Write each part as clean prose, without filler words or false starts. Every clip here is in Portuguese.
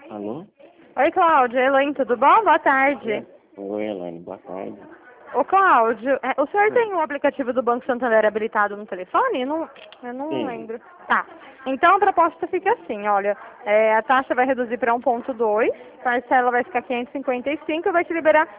Alô? Oi, Cláudio. Elaine, tudo bom? Boa tarde. Oi, Elaine, boa tarde. Ô, Cláudio, o senhor Oi. tem o aplicativo do Banco Santander habilitado no telefone? Eu não Sim. lembro. Tá. Então a proposta fica assim, olha, a taxa vai reduzir para 1,2, parcela vai ficar 555 e vai te liberar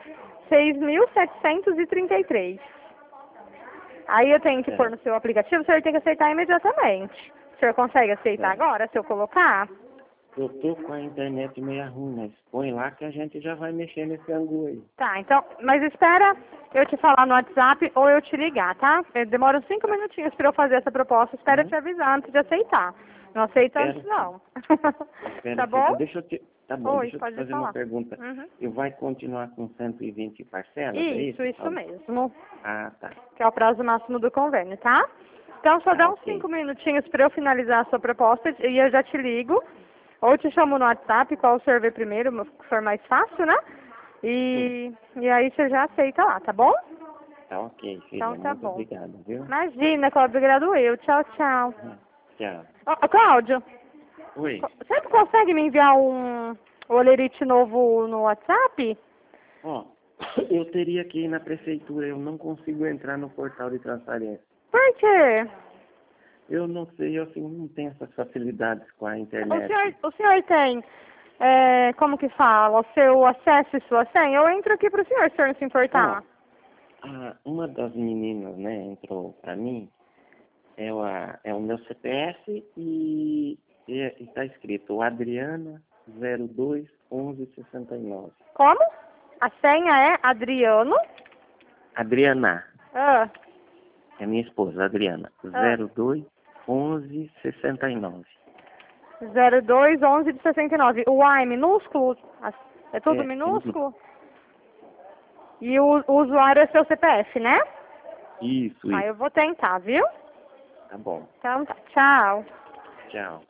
6.733. Aí eu tenho que pôr É, no seu aplicativo, o senhor tem que aceitar imediatamente. O senhor consegue aceitar é. agora, se eu colocar? Eu tô com a internet meio ruim, mas põe lá que a gente já vai mexer nesse ângulo aí. Tá, então, mas espera eu te falar no WhatsApp ou eu te ligar, tá? Demora uns 5 minutinhos para eu fazer essa proposta. Espero Uhum. te avisar antes de aceitar. Não aceita antes, Espero sim. não. Espero Tá sim. bom? Tá bom, Oi, deixa eu te pode fazer uma falar. pergunta. Uhum. Eu vai continuar com 120 parcelas, é Isso, isso? isso mesmo. Ah, tá. Que é o prazo máximo do convênio, tá? Então, só Tá, dá uns ok. 5 minutinhos para eu finalizar a sua proposta e eu já te ligo. Ou te chamo no WhatsApp, qual o senhor vê primeiro, que for mais fácil, né? Sim. E aí você já aceita lá, tá bom? Tá ok, filha. Então tá Muito bom. obrigado, viu? Imagina, Cláudio, obrigado eu. Tchau, tchau. Tchau. Ô, Cláudio, Oi. você consegue me enviar um olerite novo no WhatsApp? Ó, eu teria que ir na prefeitura, eu não consigo entrar no portal de transparência. Por quê? Eu não sei, eu assim, não tenho essas facilidades com a O internet. o senhor tem, como que fala, o seu acesso e sua senha? Eu entro aqui pro senhor, se o senhor não se Ó, importar. uma das meninas, né, entrou pra mim, é o meu CPF e está escrito Adriana 021169. Como? A senha é Adriano. Adriana, Ah, é minha esposa, Adriana, ah. 021169. 0211 de 69. O A é minúsculo? É tudo É, minúsculo? E o usuário é seu CPF, né? isso, Aí eu vou tentar, viu? tá bom. Então tá. Tchau. Tchau.